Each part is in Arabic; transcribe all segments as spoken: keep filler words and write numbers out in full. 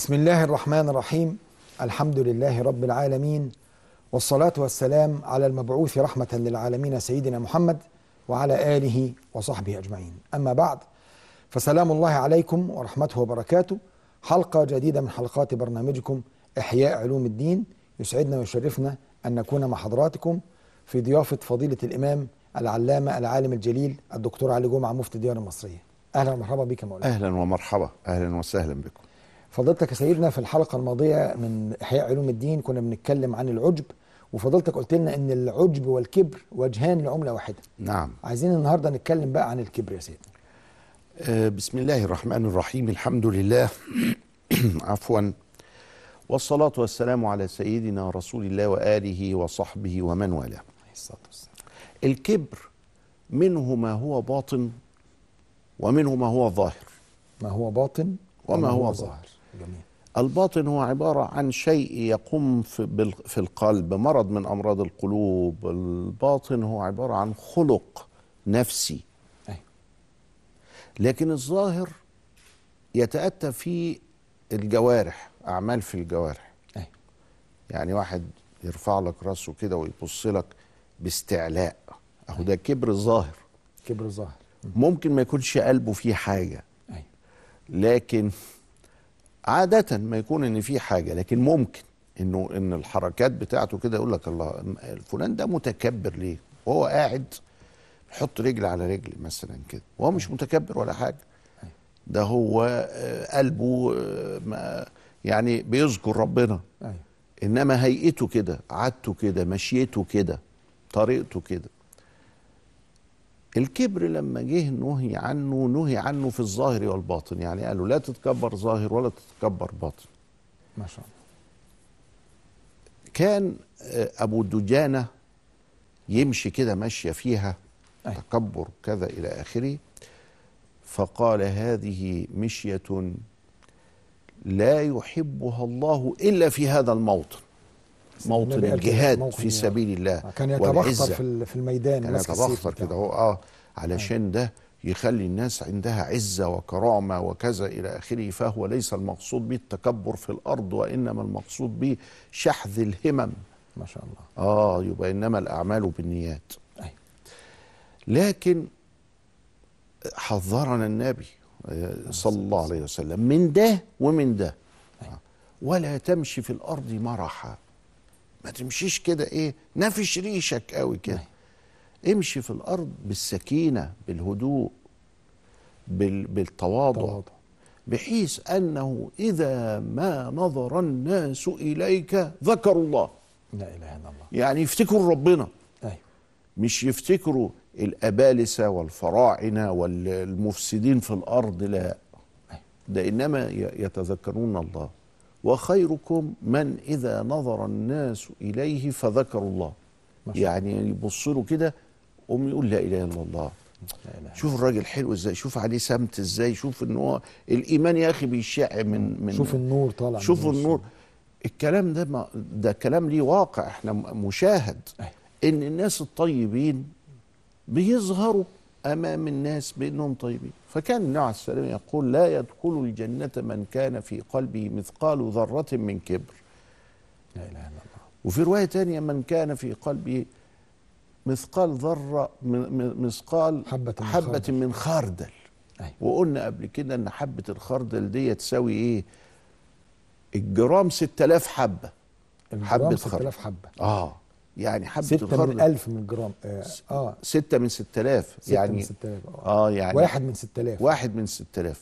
بسم الله الرحمن الرحيم. الحمد لله رب العالمين، والصلاة والسلام على المبعوث رحمة للعالمين سيدنا محمد وعلى آله وصحبه أجمعين. أما بعد، فسلام الله عليكم ورحمته وبركاته. حلقة جديدة من حلقات برنامجكم إحياء علوم الدين. يسعدنا ويشرفنا أن نكون مع حضراتكم في ضيافة فضيلة الإمام العلامة العالم الجليل الدكتور علي جمعة مفتي الديار المصرية. أهلا ومرحبا بك يا مولانا. أهلا ومرحبا، أهلا وسهلا بكم. فضيلتك يا سيدنا في الحلقة الماضية من إحياء علوم الدين كنا بنتكلم عن العجب، وفضيلتك قلت لنا إن العجب والكبر وجهان لعملة واحدة. نعم. عايزين النهاردة نتكلم بقى عن الكبر يا سيدنا. آه بسم الله الرحمن الرحيم. الحمد لله عفوا، والصلاة والسلام على سيدنا رسول الله وآله وصحبه ومن والاه. الكبر منه ما هو باطن ومنه ما هو ظاهر. ما هو باطن وما هو ظاهر. جميل. الباطن هو عبارة عن شيء يقوم في, في القلب، مرض من أمراض القلوب. الباطن هو عبارة عن خلق نفسي. أي. لكن الظاهر يتأتى في الجوارح، أعمال في الجوارح. أي. يعني واحد يرفع لك راسه كده ويبص لك باستعلاء، أهو ده كبر ظاهر. كبر ظاهر. ممكن ما يكونش قلبه فيه حاجة. أي. لكن عادة ما يكون ان في حاجة، لكن ممكن انه ان الحركات بتاعته كده يقول لك الله الفلان ده متكبر ليه؟ وهو قاعد يحط رجل على رجل مثلا كده، وهو مش متكبر ولا حاجة. ده هو قلبه يعني بيذكر ربنا، انما هيئته كده، عادته كده، مشيته كده، طريقته كده. الكبر لما جه نهي عنه نهي عنه في الظاهر والباطن، يعني قالوا لا تتكبر ظاهر ولا تتكبر باطن. ما شاء الله. كان أبو دجانة يمشي كده ماشية فيها أي. تكبر كذا إلى آخره، فقال هذه مشية لا يحبها الله إلا في هذا الموطن، موطن الجهاد في سبيل الله. كان يتبختر في الميدان، كان يتبختر كده هو اه علشان ده يخلي الناس عندها عزة وكرامة وكذا إلى آخره. فهو ليس المقصود به التكبر في الأرض، وإنما المقصود به شحذ الهمم. ما شاء الله. اه يبقى إنما الأعمال بالنيات. أي. لكن حذرنا النبي صلى الله عليه وسلم من ده ومن ده. أي. ولا تمشي في الأرض مرحا، ما تمشيش كده ايه نافش ريشك قوي كده. امشي في الارض بالسكينه، بالهدوء، بال... بالتواضع، طواضع. بحيث انه اذا ما نظر الناس اليك ذكروا الله. لا اله الا الله. يعني يفتكروا ربنا. أيوه. مش يفتكروا الابالسه والفراعنه والمفسدين في الارض، لا. أيوه. ده انما يتذكرون الله. وخيركم من إذا نظر الناس إليه فذكروا الله. يعني يبص له كده قوم يقول لا إله إلا الله. شوف الراجل حلو ازاي، شوف عليه سمت ازاي، شوف ان هو الإيمان يا أخي بيشع من من شوف النور طالع، شوف النور. الكلام ده ما ده كلام ليه واقع، احنا مشاهد. ان الناس الطيبين بيظهروا أمام الناس بأنهم طيبين. فكان النبي عليه السلام يقول لا يدخل الجنة من كان في قلبه مثقال ذرة من كبر. لا إله إلا الله. وفي رواية تانية من كان في قلبه مثقال ذرة مثقال حبة, حبة من خردل. أيوة. وقلنا قبل كده أن حبة الخردل دي تساوي إيه؟ الجرام ستة آلاف حبة. حبة ستة آلاف حبة. آه يعني حبة ستة الخردل من ألف من الجرام. آه. آه ستة من ستة آلاف. يعني من ستة آلاف. آه يعني واحد من ستة آلاف. واحد من ستة آلاف.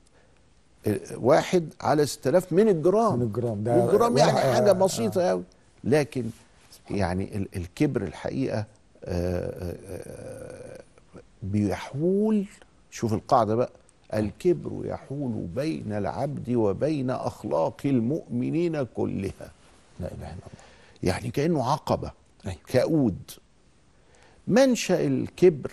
واحد على ستة آلاف من الجرام. من الجرام ده الجرام يعني حاجة بسيطة أوي. آه. لكن يعني الكبر الحقيقة آآ آآ بيحول. شوف القاعدة بقى، الكبر يحول بين العبد وبين أخلاق المؤمنين كلها. لا إله إلا الله. يعني كأنه عقبة. أيوة. كؤود. منشأ الكبر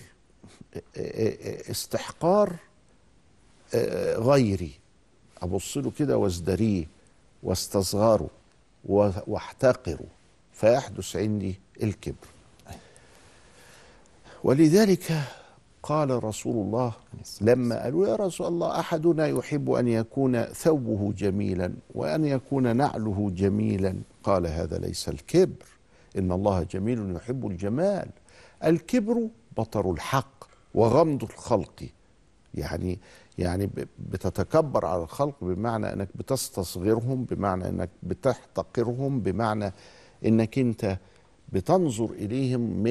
استحقار غيري، أبص له كده وازدريه واستصغره واحتقره، فيحدث عندي الكبر. ولذلك قال رسول الله لما قالوا يا رسول الله أحدنا يحب أن يكون ثوبه جميلا وأن يكون نعله جميلا، قال هذا ليس الكبر، إن الله جميل يحب الجمال. الكبر بطر الحق وغمض الخلق، يعني يعني بتتكبر على الخلق بمعنى أنك بتستصغرهم، بمعنى أنك بتحتقرهم، بمعنى أنك أنت بتنظر إليهم من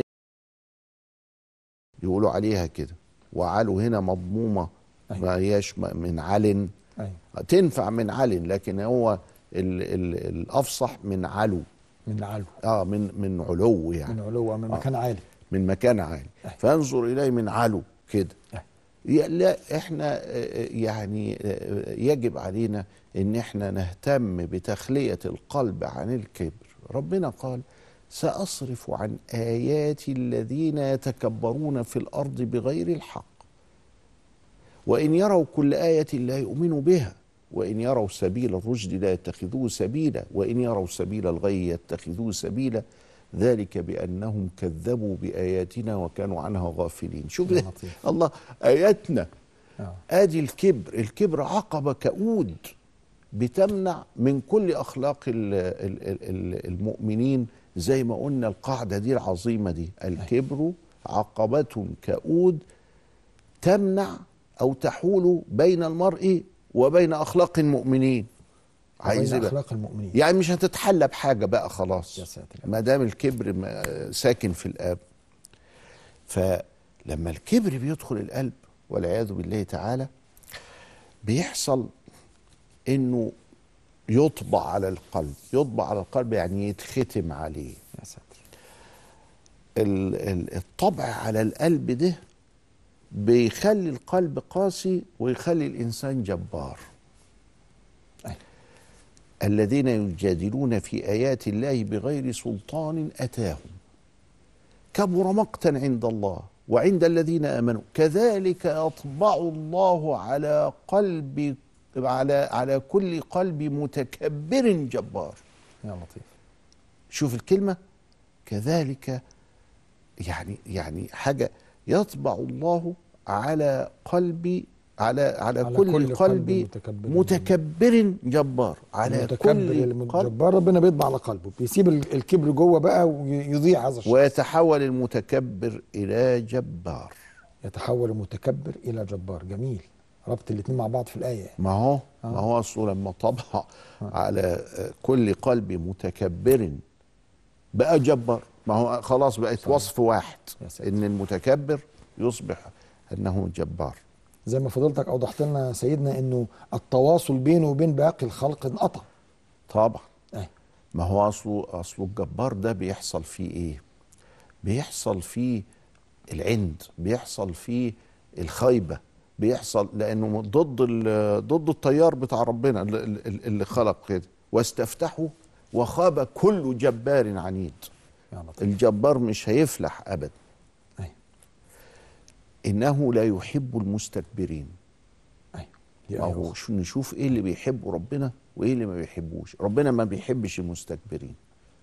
يقولوا عليها كده، وعلو هنا مضمومة. أيوة. ما هياش من علن. أيوة. تنفع من علن، لكن هو ال ال الأفصح من علو. من علو اه من من علو، يعني من علو، من مكان آه. عالي، من مكان عالي. أيوة. فانظر إليه من علو كده. أيوة. لا احنا يعني يجب علينا ان احنا نهتم بتخلية القلب عن الكبر. ربنا قال سأصرف عن آياتي الذين يتكبرون في الأرض بغير الحق وإن يروا كل آية لا يؤمنوا بها وإن يروا سبيل الرشد لا يتخذوه سبيلا وإن يروا سبيل الغي يتخذوه سبيلا ذلك بأنهم كذبوا بآياتنا وكانوا عنها غافلين. شوف الله آياتنا. آدي الكبر. الكبر عقبة كؤود بتمنع من كل أخلاق المؤمنين، زي ما قلنا القاعدة دي العظيمة دي، الكبر عقبة كؤود تمنع أو تحول بين المرء وبين أخلاق المؤمنين. عايز أخلاق المؤمنين، يعني مش هتتحلى بحاجة بقى خلاص ما دام الكبر ساكن في القلب. فلما الكبر بيدخل القلب والعياذ بالله تعالى بيحصل إنه يطبع على القلب. يطبع على القلب يعني يتختم عليه. يا ساتر. الطبع على القلب ده بيخلي القلب قاسي ويخلي الإنسان جبار. أي. الذين يجادلون في آيات الله بغير سلطان أتاهم كبر مقتا عند الله وعند الذين آمنوا كذلك يطبع الله على قلب على على كل قلب متكبر جبار. يا لطيف. شوف الكلمة كذلك، يعني يعني حاجة يطبع الله على قلب على على, على كل, كل قلب متكبر, متكبر جبار. على كل جبار ربنا بيطبع على قلبه، بيسيب الكبر جوه بقى ويضيع هذا الشخص. ويتحول المتكبر إلى جبار. يتحول المتكبر إلى جبار. جميل. ربط الاثنين مع بعض في الآية. ما هو آه. ما هو أصله لما طبع آه. على كل قلب متكبر بقى جبار. ما هو خلاص بقت صحيح. وصف واحد إن المتكبر يصبح أنه جبار. زي ما فضلتك أوضحت لنا سيدنا إنه التواصل بينه وبين باقي الخلق انقطع. طبعا. أي. ما هو أصله أصله الجبار ده بيحصل فيه إيه؟ بيحصل فيه العند، بيحصل فيه الخيبة، بيحصل لانه ضد ضد التيار بتاع ربنا اللي خلق كده. واستفتحوا وخاب كل جبار عنيد. الجبار مش هيفلح ابدا. أي. انه لا يحب المستكبرين. أي. أو نشوف ايه اللي بيحبه ربنا وايه اللي ما بيحبوش. ربنا ما بيحبش المستكبرين.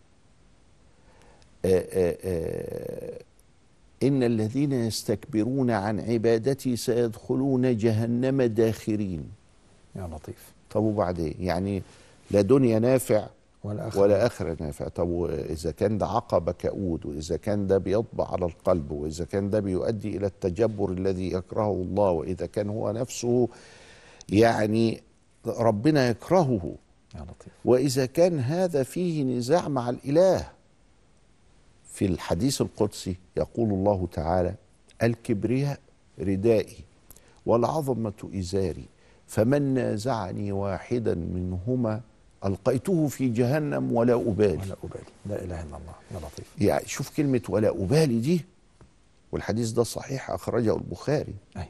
آآ آآ إن الذين يستكبرون عن عبادتي سيدخلون جهنم داخرين. يا لطيف. طب وبعدين يعني لا دنيا نافع ولا آخرة ولا آخرة نافع. طب إذا كان ده عقبة كؤود، وإذا كان ده بيطبع على القلب، وإذا كان ده بيؤدي إلى التجبر الذي يكرهه الله، وإذا كان هو نفسه يعني ربنا يكرهه، يا لطيف. وإذا كان هذا فيه نزاع مع الإله. في الحديث القدسي يقول الله تعالى الكبرياء ردائي والعظمة إزاري فمن نازعني واحدا منهما ألقيته في جهنم ولا أبالي. ولا أبالي. لا إله إلا الله. يا لطيف. يعني شوف كلمة ولا أبالي دي، والحديث ده صحيح أخرجه البخاري. أي.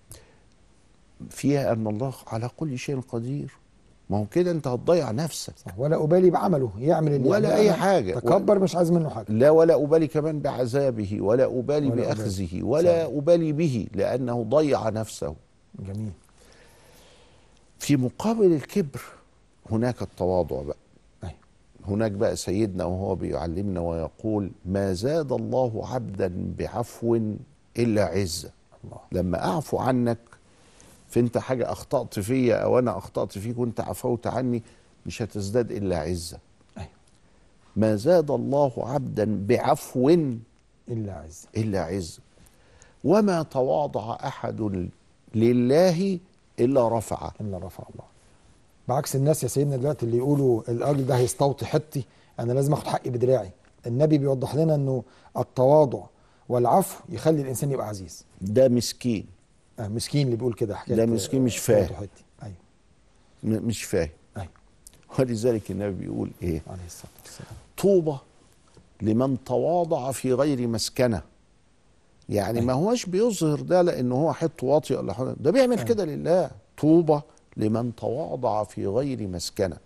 فيها أن الله على كل شيء قدير. ما هو كده انت هتضيع نفسك. صح. ولا أبالي بعمله، يعمل اللي ولا اي حاجه، تكبر مش عايز منه حاجه. لا ولا أبالي كمان بعذابه ولا أبالي ولا باخذه أبالي. ولا صح. أبالي به لانه ضيع نفسه. جميل. في مقابل الكبر هناك التواضع بقى. أي. هناك بقى سيدنا وهو بيعلمنا ويقول ما زاد الله عبدا بعفو الا عزه. الله. لما اعفو عنك، فانت حاجه اخطات فيا او انا اخطات فيك وانت عفوت عني، مش هتزداد الا عزه. أيوة. ما زاد الله عبدا بعفو الا عز الا عزه، وما تواضع احد لله الا رفعه. الا رفع الله. بعكس الناس يا سيدنا دلوقتي اللي يقولوا الراجل ده هيستوطي حطي، انا لازم اخد حقي بدراعي. النبي بيوضح لنا انه التواضع والعفو يخلي الانسان يبقى عزيز. ده مسكين. آه مسكين اللي بيقول كده، حكايه ده مسكين مش فاهم. ايوه مش فاهم. ايوه. ولذلك النبي بيقول ايه؟ عليه الصلاه والسلام: طوبى لمن تواضع في غير مسكنه. يعني أيوة. ما هوش بيظهر ده لانه هو حته واطي ولا حاجه، ده بيعمل أيوة. كده لله. طوبى لمن تواضع في غير مسكنه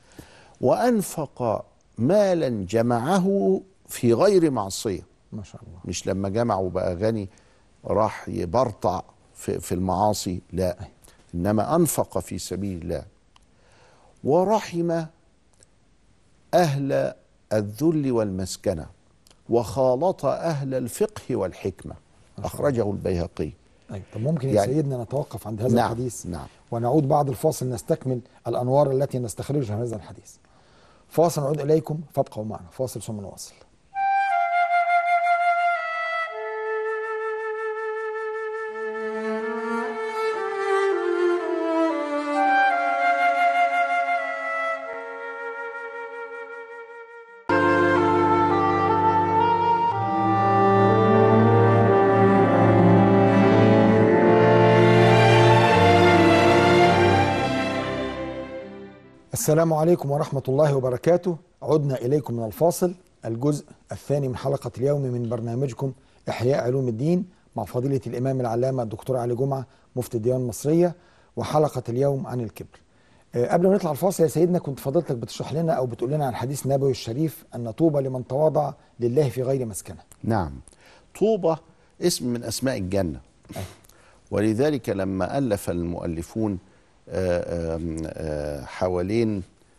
وانفق مالا جمعه في غير معصيه. ما شاء الله. مش لما جمع وبقى غني راح يبرطع في, في المعاصي، لا. أيوة. انما انفق في سبيل الله. ورحم اهل الذل والمسكنه وخالط اهل الفقه والحكمه. اخرجه البيهقي. أيوة. طب ممكن يا يعني سيدنا نتوقف عند هذا نعم الحديث؟ نعم. ونعود بعد الفاصل نستكمل الانوار التي نستخرجها من هذا الحديث. فاصل نعود اليكم فابقوا معنا. فاصل ثم نواصل. السلام عليكم ورحمة الله وبركاته. عدنا إليكم من الفاصل، الجزء الثاني من حلقة اليوم من برنامجكم إحياء علوم الدين مع فضيلة الإمام العلامة الدكتور علي جمعة مفتي الديوان المصرية، وحلقة اليوم عن الكبر. أه قبل ما نطلع الفاصل يا سيدنا كنت فضيلتك بتشرح لنا أو بتقول لنا عن الحديث النبوي الشريف أن طوبى لمن تواضع لله في غير مسكنه. نعم. طوبى اسم من أسماء الجنة. أي. ولذلك لما ألف المؤلفون آآ آآ حوالين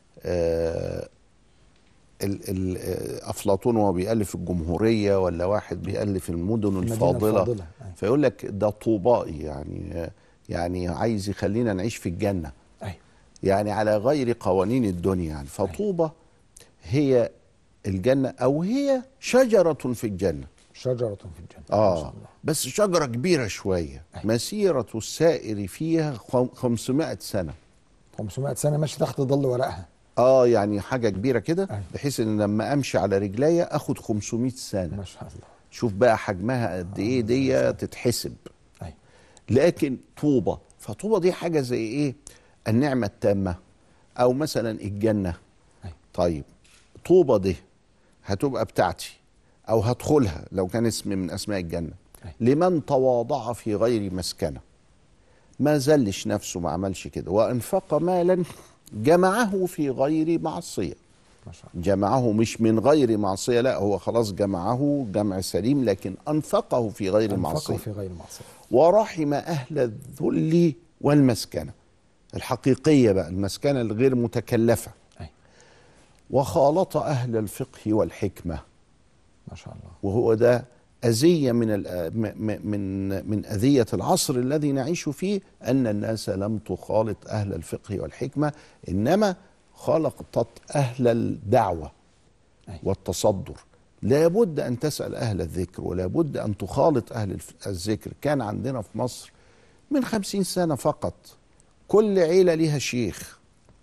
أفلاطون وهو بيألف الجمهورية، ولا واحد بيألف المدن الفاضلة, الفاضلة. فيقول لك ده طوبائي، يعني يعني عايز يخلينا نعيش في الجنة. أي. يعني على غير قوانين الدنيا. يعني فطوبى هي الجنة أو هي شجرة في الجنة. شجرة في الجنة. آه ما شاء الله. بس شجرة كبيرة شوية. أي. مسيرة السائر فيها خمسمائة سنة. خمسمائة سنة ماشي تحت ظل ورقها. اه يعني حاجة كبيرة كده، بحيث ان لما امشي على رجليا اخد خمسمائة سنة. ما شاء الله. شوف بقى حجمها قد ايه، دي تتحسب. أي. لكن طوبى، فطوبى دي حاجة زي ايه؟ النعمة التامة او مثلا الجنة. أي. طيب طوبى دي هتبقى بتاعتي او هدخلها لو كان اسم من اسماء الجنة. أي. لمن تواضع في غير مسكنه، ما زلش نفسه، ما عملش كده، وانفق مالا جمعه في غير معصية. ما شاء الله. جمعه مش من غير معصية، لا، هو خلاص جمعه جمع سليم، لكن أنفقه في غير أنفقه معصية. في غير معصية. ورحم أهل الذل والمسكنة الحقيقية بقى، المسكنة الغير متكلفة. أي. وخالط أهل الفقه والحكمة. ما شاء الله. وهو ده أذية من من من أذية العصر الذي نعيش فيه، أن الناس لم تخالط أهل الفقه والحكمة، إنما خالطت أهل الدعوة والتصدر. لا بد أن تسأل أهل الذكر، ولا بد أن تخالط أهل الذكر. كان عندنا في مصر من خمسين سنة فقط كل عيلة لها شيخ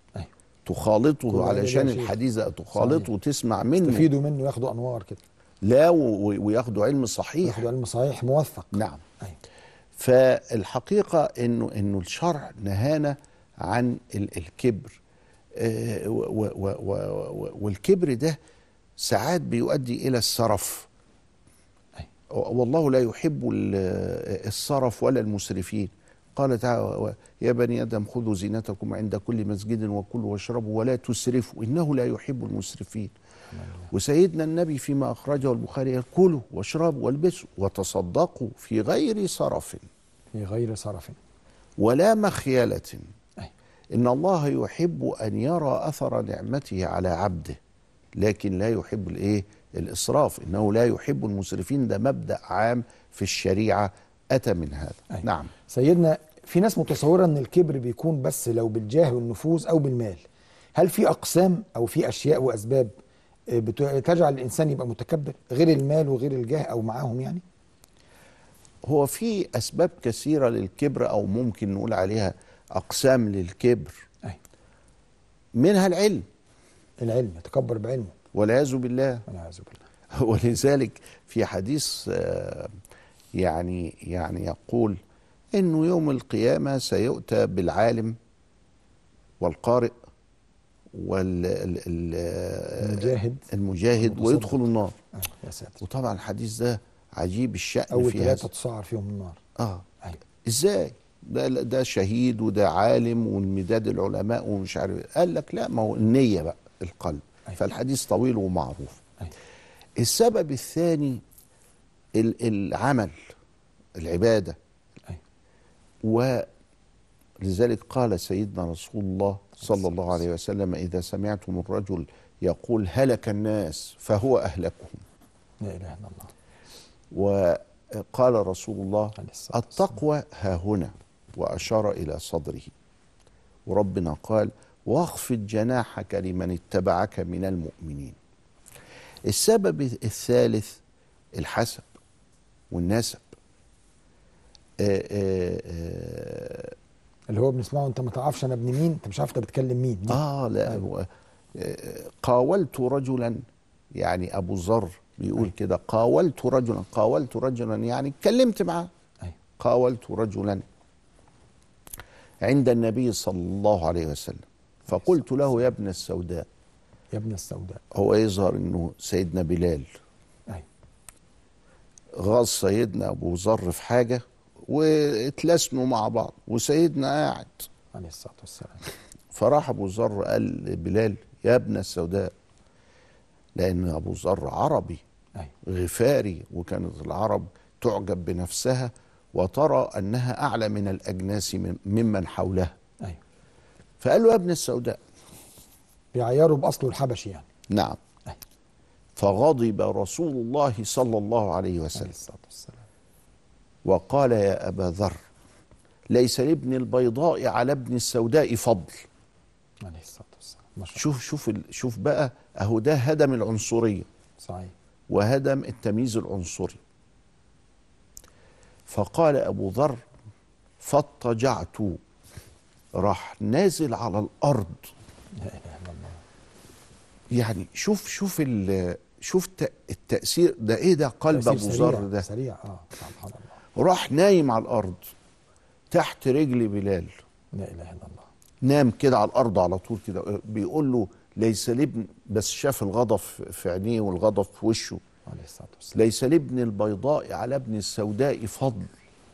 تخالطه علشان الحديثة، تخالطه وتسمع منه، تستفيدوا منه، ياخدوا أنوار كده. لا وياخدوا علم صحيح، ياخدوا علم صحيح موثق. نعم. أي. فالحقيقة انه انه الشرع نهانا عن الكبر، آه و و و والكبر ده ساعات بيؤدي الى السرف. أي. والله لا يحب السرف ولا المسرفين. قال تعالى: يا بني آدم خذوا زينتكم عند كل مسجد وكلوا واشربوا ولا تسرفوا إنه لا يحب المسرفين. وسيدنا النبي فيما أخرجه البخاري يقول: كلوا واشربوا والبسوا وتصدقوا في غير سرف في غير سرف ولا مخيلة. أي. إن الله يحب أن يرى أثر نعمته على عبده، لكن لا يحب الإيه؟ الإسراف. إنه لا يحب المسرفين. ده مبدأ عام في الشريعة اتى من هذا. أي. نعم سيدنا، في ناس متصوره ان الكبر بيكون بس لو بالجاه والنفوذ او بالمال. هل في اقسام او في اشياء واسباب بتجعل الانسان يبقى متكبر غير المال وغير الجاه او معاهم يعني؟ هو في اسباب كثيره للكبر، او ممكن نقول عليها اقسام للكبر. أي. منها العلم. العلم، يتكبر بعلمه والعياذ بالله. والعياذ بالله. ولذلك في حديث آه، يعني يعني يقول انه يوم القيامه سيؤتى بالعالم والقارئ المجاهد والمجاهد ويدخل النار. آه. يا ساتر. وطبعا الحديث ده عجيب الشأن. اول في ثلاثه هذا تصعر فيهم النار. اه أيوة. ازاي ده ده شهيد وده عالم والمداد العلماء ومش عارف. قال لك لا، ما هو النية بقى، القلب. أيوة. فالحديث طويل ومعروف. أيوة. السبب الثاني العمل، العبادة. أيوة. ولذلك قال سيدنا رسول الله صلى الله عليه وسلم: إذا سمعتم الرجل يقول هلك الناس فهو أهلكهم. لا إله إلا الله. وقال رسول الله: التقوى ها هنا، وأشار إلى صدره. وربنا قال: واخفض جناحك لمن اتبعك من المؤمنين. السبب الثالث الحسب والنسب. آآ آآ اللي هو بنسمعه: انت ما تعرفش انا ابن مين، انت مش عارف انت بتكلم مين. اه لا. أيوة. قاولت رجلا، يعني ابو ذر بيقول أيوة. كده: قاولت رجلا، قاولت رجلا يعني اتكلمت معاه. أيوة. قاولت رجلا عند النبي صلى الله عليه وسلم فقلت له: يا ابن السوداء. يا ابن السوداء. هو يظهر انه سيدنا بلال أيوة. غاص سيدنا ابو ذر في حاجه واتلسنوا مع بعض، وسيدنا قاعد عليه الصلاه والسلام. فراح ابو ذر قال لبلال: يا ابن السوداء، لان ابو ذر عربي. أيوة. غفاري، وكانت العرب تعجب بنفسها وترى انها اعلى من الاجناس ممن حولها. أيوة. فقال له: يا ابن السوداء. بيعيروا باصله الحبشي يعني. نعم. أيوة. فغضب رسول الله صلى الله عليه وسلم عليه الصلاة والسلام وقال: يا ابا ذر، ليس لابن البيضاء على ابن السوداء فضل. عليه الصلاة والسلام. ما شاء الله. شوف شوف شوف بقى، اهو ده هدم العنصرية. صحيح. وهدم التمييز العنصري. فقال ابو ذر: فاضطجعت، راح نازل على الارض. لا اله الا الله. يعني شوف شوف شوف التأثير ده. ايه ده؟ قلب ابو ذر ده سريع. اه سبحان الله. راح نايم على الارض تحت رجل بلال. لا اله الا الله. نام كده على الارض على طول كده. بيقول له: ليس لابن، بس شاف الغضب في عينيه والغضب في وشه. عليه الصلاه والسلام. ليس لابن البيضاء على ابن السوداء فضل.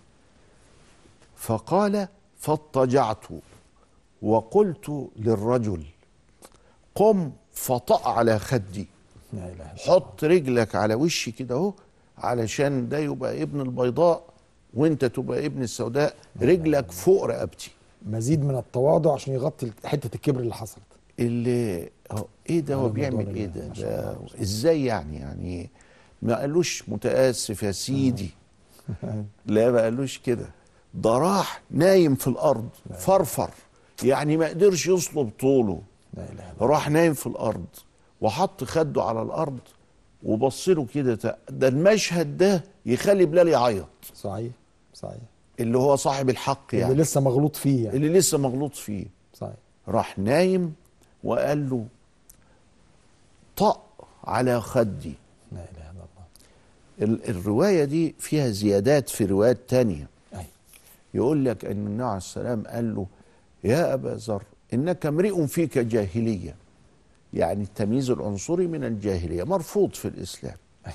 فقال: فاضطجعت وقلت للرجل: قم فطأ على خدي. لا اله الا الله. حط رجلك على وشي كده اهو، علشان ده يبقى ابن البيضاء وانت تبقى ابن السوداء. رجلك فوق رقبتي. مزيد من التواضع عشان يغطي حته الكبر اللي حصلت. اللي هو ايه ده؟ هو بيعمل ايه ده؟ ده ازاي يعني؟ يعني ما قالوش متاسف يا سيدي. لا، ما قالوش كده. ده راح نايم في الارض فرفر، يعني ما قدرش يصلب طوله. لا اله الا الله. راح نايم في الارض وحط خده على الارض وبص له كده. ده المشهد ده يخلي بلال يعيط. صحيح صحيح. اللي هو صاحب الحق يعني، اللي لسه مغلوط فيه يعني. اللي لسه مغلوط فيه. صحيح. راح نايم وقال له: طأ على خدي. لا اله الا الله. الروايه دي فيها زيادات في روايات تانية. أي. يقول لك ان النبي عليه السلام قال له: يا ابا ذر، انك امرئ فيك جاهليه. يعني التمييز العنصري من الجاهليه مرفوض في الاسلام. أي.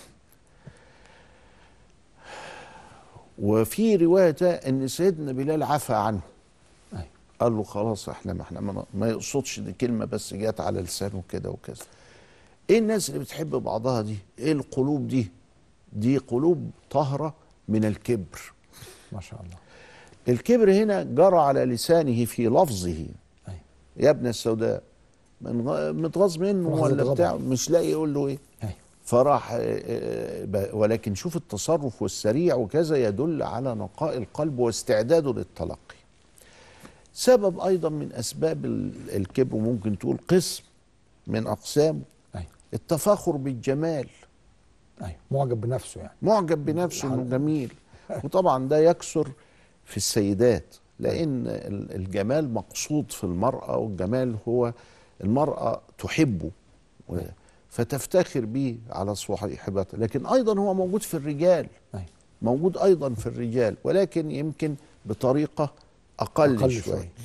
وفي روايه ان سيدنا بلال عفى عنه. أي. قال له: خلاص، احنا ما احنا ما يقصدش، دي كلمه بس جت على لسانه كده وكذا. ايه الناس اللي بتحب بعضها دي؟ ايه القلوب دي؟ دي قلوب طاهره من الكبر. ما شاء الله. الكبر هنا جرى على لسانه في لفظه. أي. يا ابن السوداء، متغاظ منه ولا بتاع، مش لاقي يقول له ايه. أي. فراح ولكن شوف التصرف والسريع وكذا يدل على نقاء القلب واستعداده للتلقي. سبب ايضا من اسباب الكبر ممكن تقول قسم من اقسامه أيوة. التفاخر بالجمال. ايوه معجب بنفسه يعني معجب بنفسه انه جميل. وطبعا ده يكثر في السيدات، لان الجمال مقصود في المرأة، والجمال هو المرأة تحبه فتفتخر به على صاحبتها، لكن ايضا هو موجود في الرجال. أيوة. موجود ايضا في الرجال، ولكن يمكن بطريقة اقل, أقل شوية, شوية.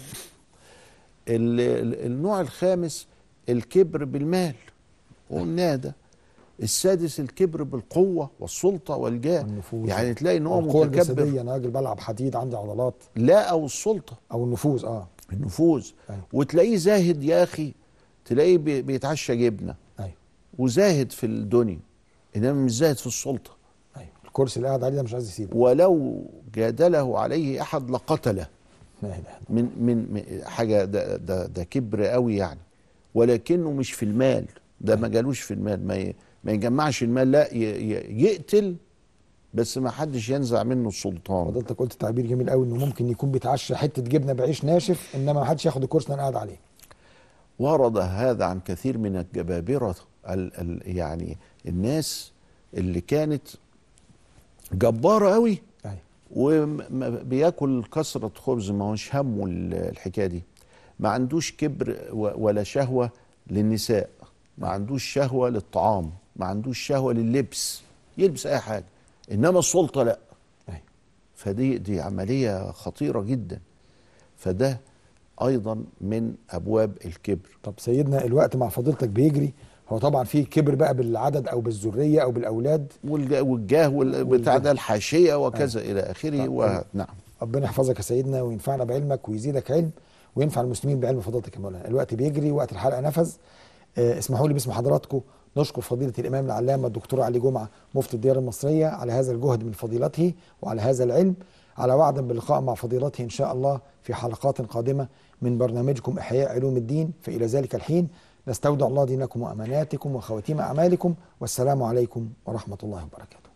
النوع الخامس الكبر بالمال قلنا ده. السادس الكبر بالقوة والسلطة والجاه، يعني تلاقي ان هو القوة متكبر. الجسدية، انا راجل بلعب حديد عندي عضلات. لا، او السلطة او النفوذ. اه النفوذ. أيوة. وتلاقيه زاهد يا اخي، تلاقيه بيتعشى جبنة. أيوة. وزاهد في الدنيا، انما مش زاهد في السلطة. أيوة. الكرسي اللي قاعد عليه ده مش عايز يسيبه، ولو جادله عليه احد لقتله. من من حاجة ده ده, ده كبر قوي يعني، ولكنه مش في المال ده. أيوة. ما جالوش في المال، ما ما يجمعش المال، لا يقتل بس ما حدش ينزع منه السلطان. فضلتك قلت تعبير جميل قوي، انه ممكن يكون بيتعشى حته جبنه بعيش ناشف، انما ما حدش ياخد الكرسي اللي انا قاعد عليه. ورد هذا عن كثير من الجبابره، ال ال يعني الناس اللي كانت جباره قوي. أيوة. وبياكل كسره خبز، ما هوش همه الحكايه دي. ما عندوش كبر ولا شهوه للنساء، ما عندوش شهوة للطعام، ما عندوش شهوة لللبس، يلبس أي حاجة، إنما السلطة لأ. فدي دي عملية خطيرة جدا. فده أيضا من أبواب الكبر. طب سيدنا الوقت مع فضيلتك بيجري، هو طبعا في كبر بقى بالعدد أو بالذرية أو بالأولاد والجاه والبتاع ده الحاشية وكذا إلى آخره. و... نعم. ربنا يحفظك يا سيدنا وينفعنا بعلمك ويزيدك علم وينفع المسلمين بعلم فضيلتك يا مولانا. الوقت بيجري، وقت الحلقة نفذ. اسمحوا لي باسم حضراتكم نشكر فضيلة الإمام العلامة الدكتور علي جمعة مفتي الديار المصرية على هذا الجهد من فضيلته وعلى هذا العلم، على وعد باللقاء مع فضيلته إن شاء الله في حلقات قادمة من برنامجكم إحياء علوم الدين. فإلى ذلك الحين نستودع الله دينكم وأماناتكم وخواتيم أعمالكم، والسلام عليكم ورحمة الله وبركاته.